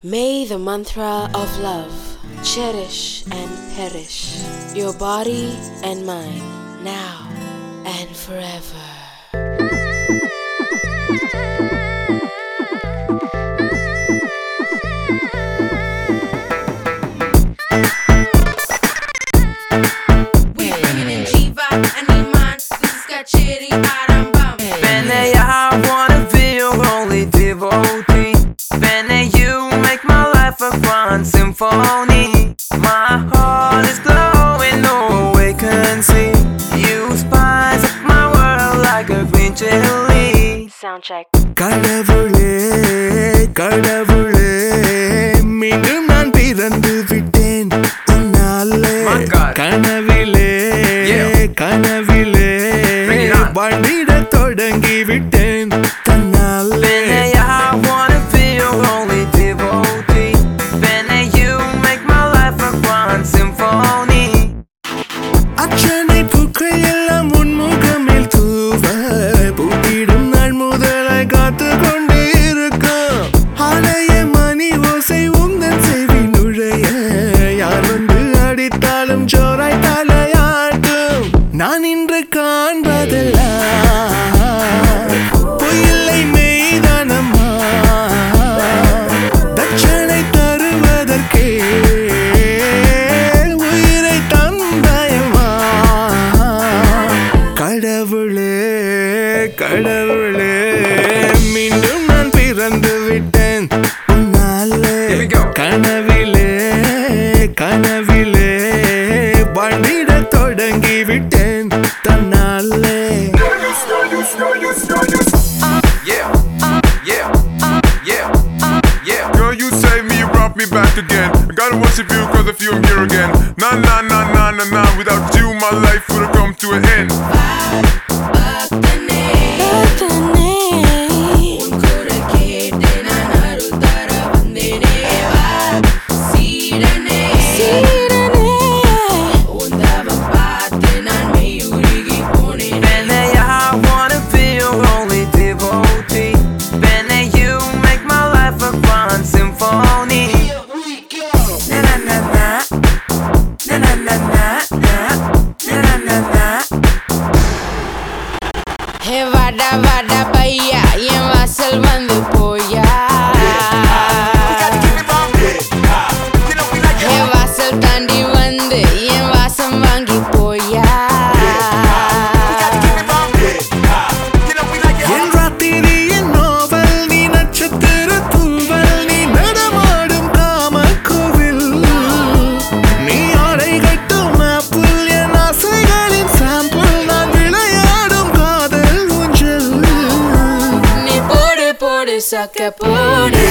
May the mantra of love cherish and perish your body and mind now and forever. We bringing in Jiva and Iman. Gusta Cherry Arambam. Bene, I wanna be your only devotee. Bene, you make my life a fun symphony. My heart is glowing, no vacancy. You spice up my world like a green chili. Soundcheck. கடவுளே கடவுளே மீண்டும் நான் பிறந்து விட்டேன் உன்னாலே My God. கனவிலே Yeah. கனவிலே Bring it on. வாழ்ந்திட தொடங்கி விட்டேன் தன்னாலே Bene, I wanna be your only devotee. Bene, you make my life a fun symphony. அச்சனை பூக்கள் எல்லாம் உன்முகமில் தூவ பூத்திடும் நாள் முதலாய் காத்து கொண்டு இருக்கும் ஆலய மணி ஓசை உந்தன் செவி நுழைய யார் வந்து அடித்தாலும் ஜோராய் தலையாட்டும் நான் இன்று காண்பதெல்லாம் பொய்யில்லை மெய்தானம்மா தட்சணை தருவதற்கே உயிரை தந்தாயம்மா கடவுளே கடவுளே மீண்டும் நான் பிறந்து விட்டேன் உன்னாலே Here we go. கனவிலே கனவிலே வாழ்ந்திட தொடங்கி விட்டேன் தன்னாலே Yeah, yeah, yeah, yeah. Girl, you saved me, you brought me back again. I gotta worship you cause I feel I'm here again. Nah, nah, nah, nah, nah, nah. Without you, my life would've come to an end. Bene, I wanna be your only devotee. Bene, you make my life a fun symphony. Na na na na, na na na na, na na na na. Hey vada vada paiya என் வாசல் வந்து போயா Hey வாசல் தாண்டி வந்து என் வாசம் வாங்கி போயா என் ராத்திரி என் நோவல் நீ நட்சத்திர தூவல் நீ நடமாடும் காம கோவில் நீ ஆடை கட்டும் ஆப்பிள் என் ஆசைகளின் சாம்பிள் நான் விளையாடும் காதல் ஊஞ்சல் நீ போடு போடு சக்க போடு